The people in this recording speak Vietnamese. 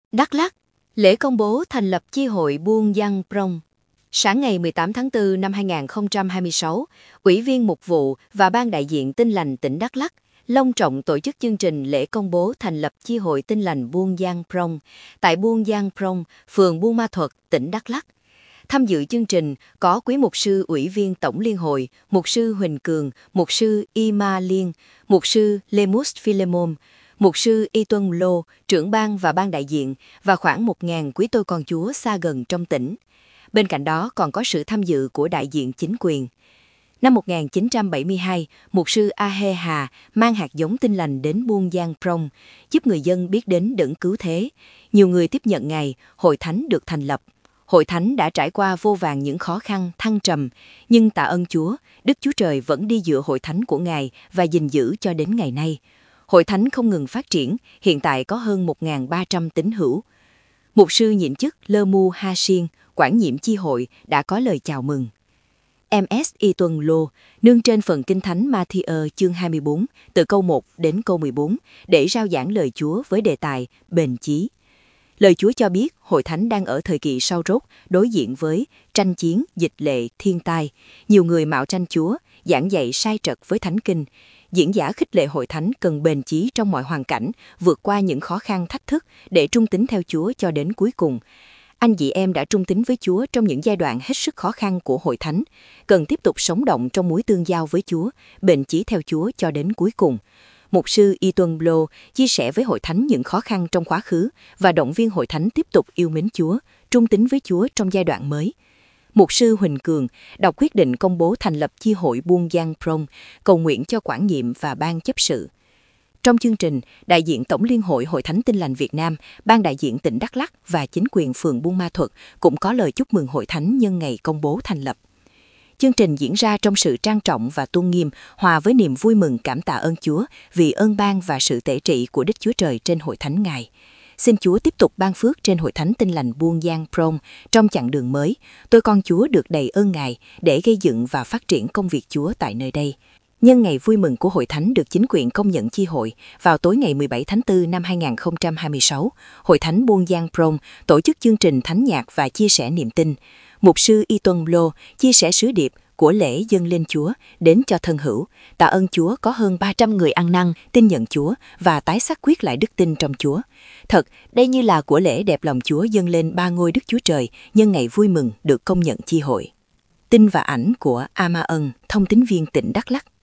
Đắk Lắk, lễ công bố thành lập chi hội Buôn Giang Prong. Sáng ngày 18 tháng 4 năm 2026, Ủy viên Mục vụ và Ban đại diện Tin lành tỉnh Đắk Lắk long trọng tổ chức chương trình lễ công bố thành lập chi hội Tin lành Buôn Giang Prong tại Buôn Giang Prong, phường Buôn Ma Thuột, tỉnh Đắk Lắk. Tham dự chương trình có quý mục sư Ủy viên Tổng Liên hội, mục sư Huỳnh Cường, mục sư Ima Liên, mục sư Lemus Philemon, mục sư Y Tuân Lô, trưởng ban và ban đại diện và khoảng 1.000 quý tôi con Chúa xa gần trong tỉnh. Bên cạnh đó còn có sự tham dự của đại diện chính quyền. Năm 1972, mục sư A-hê Hà mang hạt giống Tin lành đến Buôn Giang Prong, giúp người dân biết đến đấng cứu thế. Nhiều người tiếp nhận Ngài, hội thánh được thành lập. Hội thánh đã trải qua vô vàn những khó khăn, thăng trầm, nhưng tạ ơn Chúa, Đức Chúa Trời vẫn đi giữa hội thánh của Ngài và gìn giữ cho đến ngày nay. Hội thánh không ngừng phát triển, hiện tại có hơn 1.300 tín hữu. Mục sư nhiệm chức Lơ Mu Ha Siên, quản nhiệm chi hội, đã có lời chào mừng. M.S. Y Tuân Lô, nương trên phần Kinh Thánh Matthew chương 24, từ câu 1 đến câu 14, để rao giảng lời Chúa với đề tài bền chí. Lời Chúa cho biết hội thánh đang ở thời kỳ sau rốt, đối diện với tranh chiến, dịch lệ, thiên tai. Nhiều người mạo tranh Chúa, giảng dạy sai trật với thánh kinh. Diễn giả khích lệ hội thánh cần bền chí trong mọi hoàn cảnh, vượt qua những khó khăn thách thức để trung tín theo Chúa cho đến cuối cùng. Anh chị em đã trung tín với Chúa trong những giai đoạn hết sức khó khăn của hội thánh, cần tiếp tục sống động trong mối tương giao với Chúa, bền chí theo Chúa cho đến cuối cùng. Mục sư Y Tuân Lô chia sẻ với hội thánh những khó khăn trong quá khứ và động viên hội thánh tiếp tục yêu mến Chúa, trung tín với Chúa trong giai đoạn mới. Mục sư Huỳnh Cường đọc quyết định công bố thành lập chi hội Buôn Giang Prong, cầu nguyện cho quản nhiệm và ban chấp sự. Trong chương trình, đại diện Tổng Liên hội Hội Thánh Tin lành Việt Nam, ban đại diện tỉnh Đắk Lắk và chính quyền phường Buôn Ma Thuột cũng có lời chúc mừng hội thánh nhân ngày công bố thành lập. Chương trình diễn ra trong sự trang trọng và tôn nghiêm, hòa với niềm vui mừng cảm tạ ơn Chúa vì ơn ban và sự tể trị của Đức Chúa Trời trên hội thánh Ngài. Xin Chúa tiếp tục ban phước trên hội thánh Tin lành Buôn Giang Prong trong chặng đường mới. Tôi con Chúa được đầy ơn Ngài để gây dựng và phát triển công việc Chúa tại nơi đây. Nhân ngày vui mừng của hội thánh được chính quyền công nhận chi hội, vào tối ngày 17 tháng 4 năm 2026, hội thánh Buôn Giang Prong tổ chức chương trình thánh nhạc và chia sẻ niềm tin. Mục sư Y Tuân Lô chia sẻ sứ điệp của lễ dâng lên Chúa đến cho thân hữu, tạ ơn Chúa có hơn 300 người ăn năn, tin nhận Chúa và tái xác quyết lại đức tin trong Chúa. Thật, đây như là của lễ đẹp lòng Chúa dâng lên ba ngôi Đức Chúa Trời nhân ngày vui mừng được công nhận chi hội. Tin và ảnh của Ama Ân, thông tín viên tỉnh Đắk Lắk.